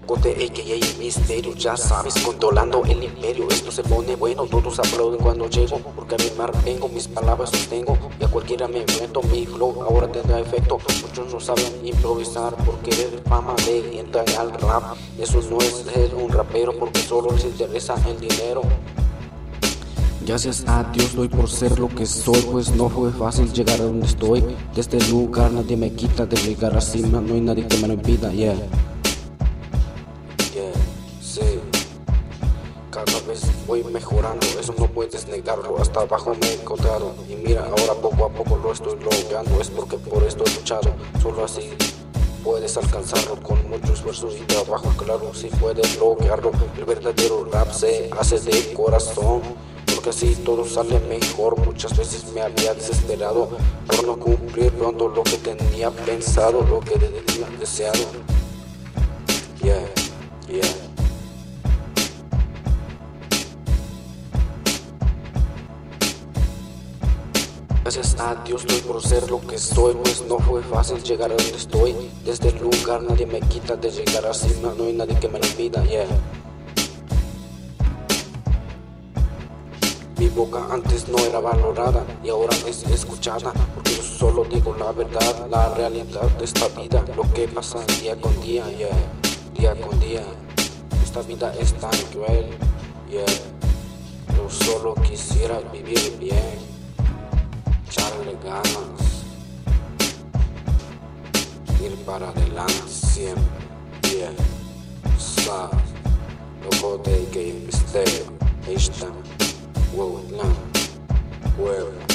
Locote a.k.a. Misterio, ya sabes, controlando el imperio. Esto se pone bueno, todos aplauden cuando llego, porque a rimar vengo, mis palabras sostengo, y a cualquiera me enfrento. Mi flow ahora tendrá efecto. Muchos no saben improvisar por querer fama de entrar al rap. Eso no es ser un rapero, porque solo les interesa el dinero. Gracias a Dios doy por ser lo que soy, pues no fue fácil llegar a donde estoy. De este lugar nadie me quita, de llegar a la cima no hay nadie que me lo impida, yeah. Sí, cada vez voy mejorando, eso no puedes negarlo. Hasta abajo me he encontrado y mira, ahora poco a poco lo estoy logrando. Es porque por esto he luchado, solo así puedes alcanzarlo. Con mucho esfuerzo y trabajo, claro, si puedes lograrlo. El verdadero rap se hace de corazón, porque así todo sale mejor. Muchas veces me había desesperado por no cumplir pronto lo que tenía pensado, lo que tenía deseado. Yeah. Gracias a Dios doy por ser lo que soy, pues no fue fácil llegar a donde estoy. Desde el lugar nadie me quita, de llegar a cima no hay nadie que me lo impida, yeah. Mi boca antes no era valorada y ahora es escuchada, porque yo solo digo la verdad, la realidad de esta vida, lo que pasa día con día, yeah. Día con día, esta vida es tan cruel, yeah. Yo solo quisiera vivir bien, echarle ganas, ir para adelante siempre, yeah. Sabes, Locote a.k.a. Misterio, H-Town, Huehuetlán, Huevo.